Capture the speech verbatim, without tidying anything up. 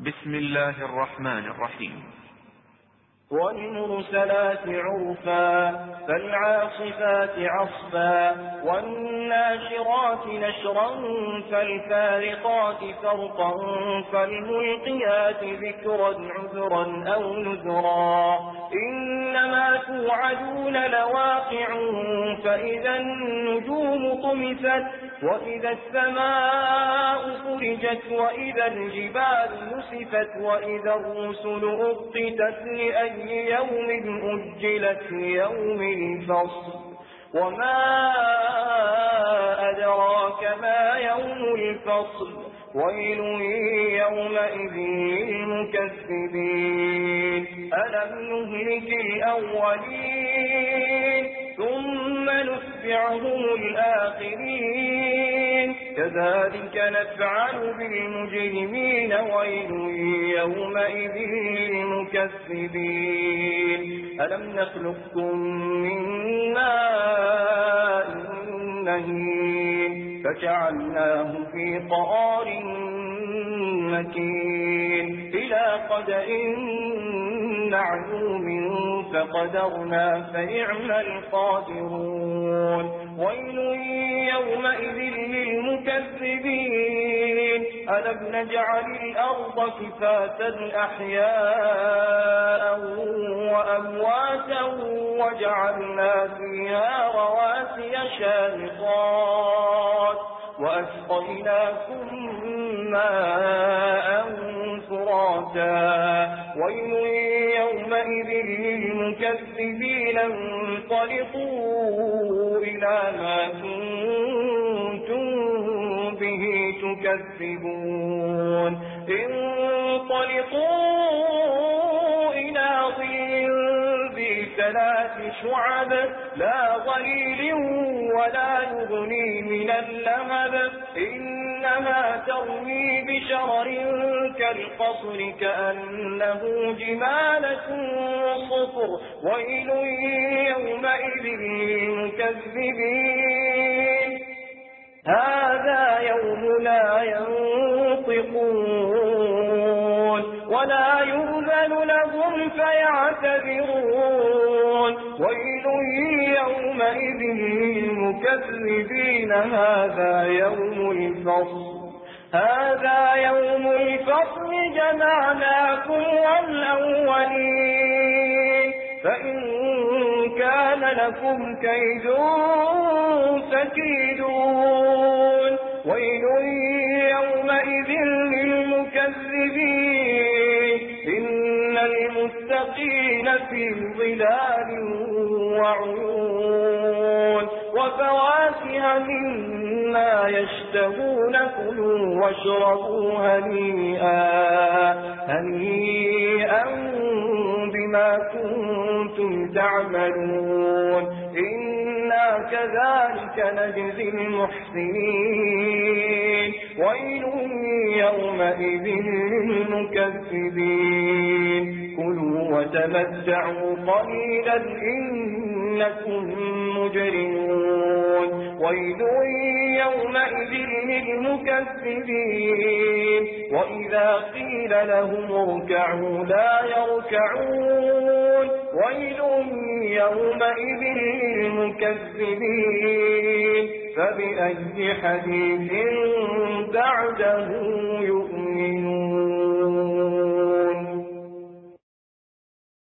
بسم الله الرحمن الرحيم. والمرسلات عرفا فالعاصفات عصفا والناشرات نشرا فالفارقات فرقا فالملقيات ذكرا عذرا أو نذرا إنما توعدون لواقع فإذا النجوم طمست وإذا السماء فرجت وإذا الجبال نسفت وإذا الرسل أقتت لأي يوم أجلت يوم الفصل وما أدراك ما يوم الفصل ويل يومئذ للمكذبين ألم نهلك الأولين ثم نتبعهم الآخرين كذلك نفعل بالمجرمين ويل يومئذ للمكذبين ألم نخلقكم من ماء مهين فجعلناه في قرار مكين إلى قدر معلوم فقدرنا فنعم القادرون ويل يومئذ للمكذبين ألم نجعل الأرض كفاتا أحياء وأمواتا وجعلنا فيها رواسي شامخات وأسقيناكم ماء فراتا ويل يومئذ للمكذبين انطلقوا إلى ما كنتم به تكذبون انطلقوا إلى ظل ذي ثلاث شعب لا ظليل ولا يغني من اللهب إنها ترمي بشرر كالقصر كأنه جمالة صفر ويل يومئذ للمكذبين هذا يوم لا ينطقون ولا يؤذن لهم فيعتذرون ويل يومئذ للمكذبين هذا يوم الفصل هذا يوم الفصل جمعناكم والأولين فإن كان لكم كيد فكيدون ويل يومئذ للمكذبين إن المتقين في ظلال وعيون وفواكه مما يشتهون كلوا واشربوا هنيئا هنيئا بما كنتم تعملون إنا كذلك نجزي المحسنين ويل يومئذ للمكذبين كلوا وتمتعوا قليلا إنكم مجرمون ويل يومئذ للمكذبين وإذا قيل لهم اركعوا لا يركعون ويل يومئذ للمكذبين فبأي حديث بعده يؤمنون